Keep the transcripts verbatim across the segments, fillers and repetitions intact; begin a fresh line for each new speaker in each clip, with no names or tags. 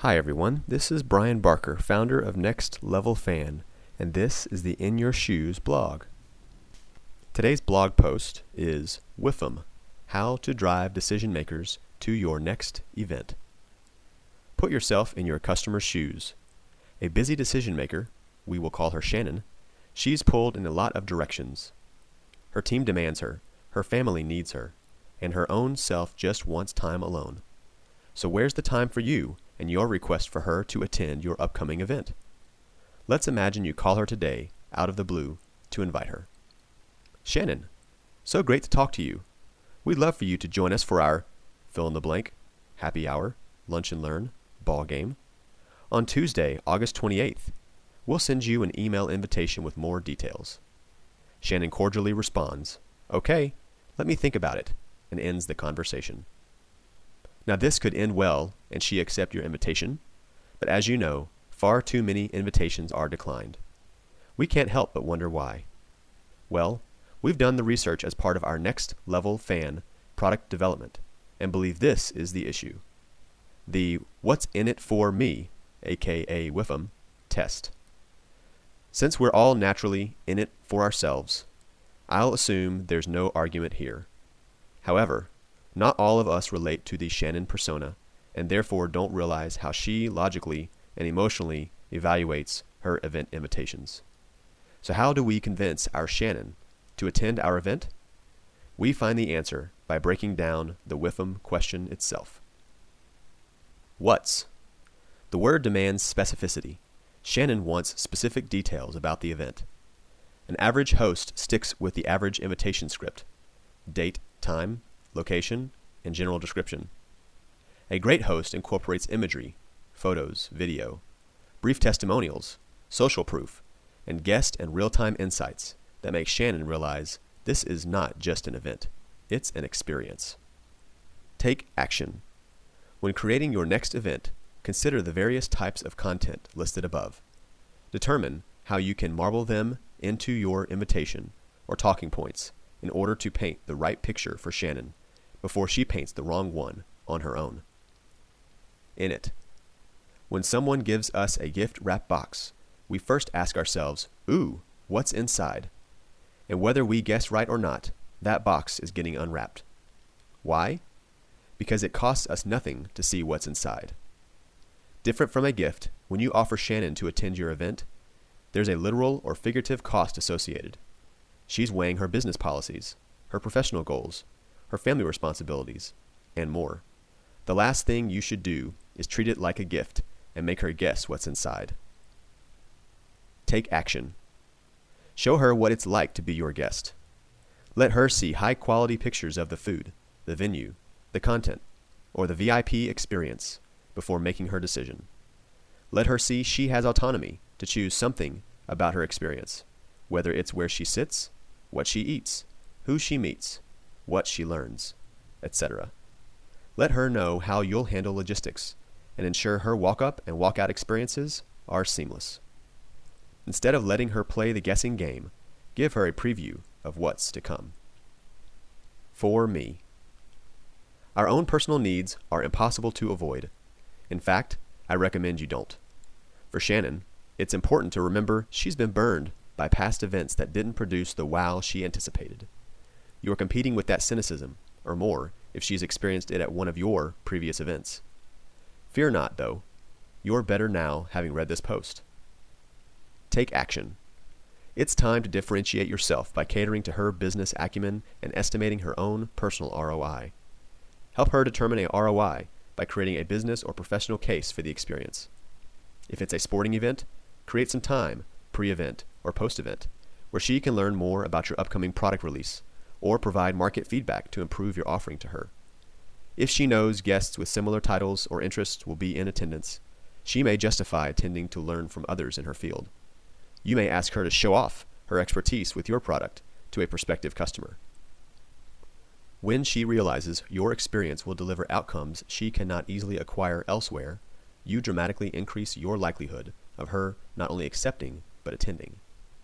Hi everyone, this is Brian Barker, founder of Next Level Fan, and this is the In Your Shoes blog. Today's blog post is W I F M, How to Drive Decision Makers to Your Next Event. Put yourself in your customer's shoes. A busy decision maker, we will call her Shannon, she's pulled in a lot of directions. Her team demands her, her family needs her, and her own self just wants time alone. So where's the time for you and your request for her to attend your upcoming event? Let's imagine you call her today, out of the blue, to invite her. Shannon, so great to talk to you. We'd love for you to join us for our fill in the blank, happy hour, lunch and learn, ball game. On Tuesday, August twenty-eighth, we'll send you an email invitation with more details. Shannon cordially responds, okay, let me think about it, and ends the conversation. Now this could end well and she accept your invitation, but as you know, far too many invitations are declined. We can't help but wonder why. Well, we've done the research as part of our Next Level Fan product development and believe this is the issue. The What's in it for me, aka W I F M, test. Since we're all naturally in it for ourselves, I'll assume there's no argument here. However, not all of us relate to the Shannon persona, and therefore don't realize how she logically and emotionally evaluates her event invitations. So how do we convince our Shannon to attend our event? We find the answer by breaking down the W I F M question itself. What's? The word demands specificity. Shannon wants specific details about the event. An average host sticks with the average invitation script: date, time, location, and general description. A great host incorporates imagery, photos, video, brief testimonials, social proof, and guest and real-time insights that make Shannon realize this is not just an event, it's an experience. Take action. When creating your next event, consider the various types of content listed above. Determine how you can marble them into your invitation or talking points in order to paint the right picture for Shannon before she paints the wrong one on her own. In it. When someone gives us a gift wrap box, we first ask ourselves, ooh, what's inside? And whether we guess right or not, that box is getting unwrapped. Why? Because it costs us nothing to see what's inside. Different from a gift, when you offer Shannon to attend your event, there's a literal or figurative cost associated. She's weighing her business policies, her professional goals, her family responsibilities, and more. The last thing you should do is treat it like a gift and make her guess what's inside. Take action. Show her what it's like to be your guest. Let her see high-quality pictures of the food, the venue, the content, or the V I P experience before making her decision. Let her see she has autonomy to choose something about her experience, whether it's where she sits, what she eats, who she meets, what she learns, et cetera. Let her know how you'll handle logistics and ensure her walk-up and walk-out experiences are seamless. Instead of letting her play the guessing game, give her a preview of what's to come. For me. Our own personal needs are impossible to avoid. In fact, I recommend you don't. For Shannon, it's important to remember she's been burned by past events that didn't produce the wow she anticipated. You're competing with that cynicism, or more, if she's experienced it at one of your previous events. Fear not, though. You're better now having read this post. Take action. It's time to differentiate yourself by catering to her business acumen and estimating her own personal R O I. Help her determine a R O I by creating a business or professional case for the experience. If it's a sporting event, create some time, pre-event or post-event, where she can learn more about your upcoming product release, or provide market feedback to improve your offering to her. If she knows guests with similar titles or interests will be in attendance, she may justify attending to learn from others in her field. You may ask her to show off her expertise with your product to a prospective customer. When she realizes your experience will deliver outcomes she cannot easily acquire elsewhere, you dramatically increase your likelihood of her not only accepting, but attending.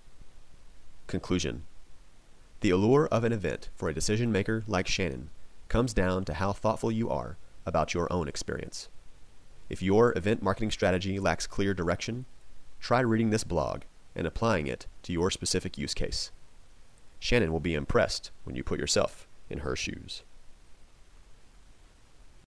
Conclusion. The allure of an event for a decision maker like Shannon comes down to how thoughtful you are about your own experience. If your event marketing strategy lacks clear direction, try reading this blog and applying it to your specific use case. Shannon will be impressed when you put yourself in her shoes.